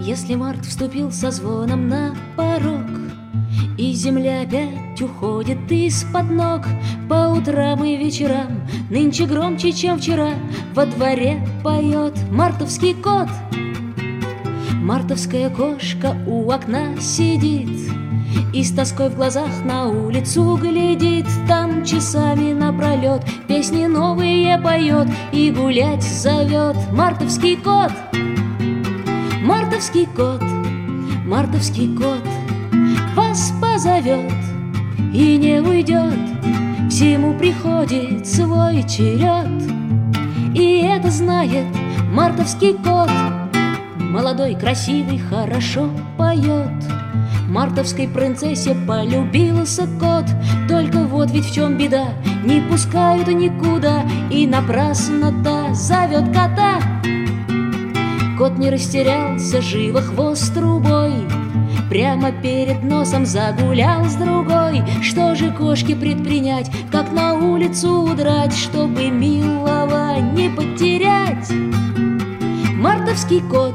Если март вступил со звоном на порог, и земля опять уходит из-под ног, по утрам и вечерам нынче громче, чем вчера, во дворе поет мартовский кот. Мартовская кошка у окна сидит и с тоской в глазах на улицу глядит. Там часами напролет песни новые поет и гулять зовет мартовский кот. Мартовский кот, мартовский кот вас позовет и не уйдет. Всему приходит свой черед, и это знает мартовский кот. Молодой, красивый, хорошо поет, мартовской принцессе полюбился кот. Только вот ведь в чем беда, не пускают никуда, и напрасно та зовет кота. Кот не растерялся, живо хвост трубой прямо перед носом загулял с другой. Что же кошке предпринять, как на улицу удрать, чтобы милого не потерять? Мартовский кот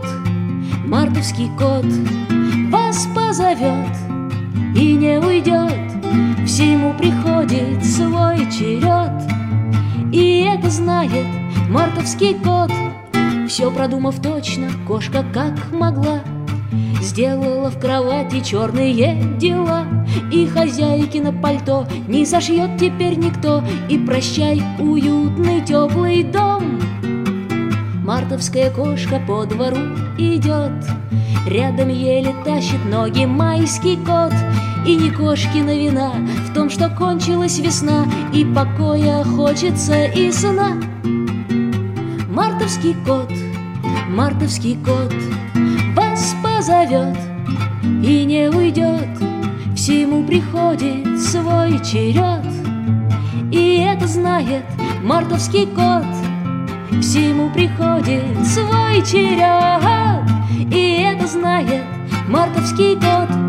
вас позовет и не уйдет. Всему приходит свой черед, и это знает мартовский кот. Все продумав точно, кошка как могла сделала в кровати черные дела, и хозяйкино пальто не сошьет теперь никто, и прощай, уютный теплый дом. Мартовская кошка по двору идет, рядом еле тащит ноги майский кот. И не кошкина вина в том, что кончилась весна, и покоя хочется, и сна. Мартовский кот вас позовет и не уйдет. Всему приходит свой черед, и это знает мартовский кот. Всему приходит свой черед, и это знает мартовский кот.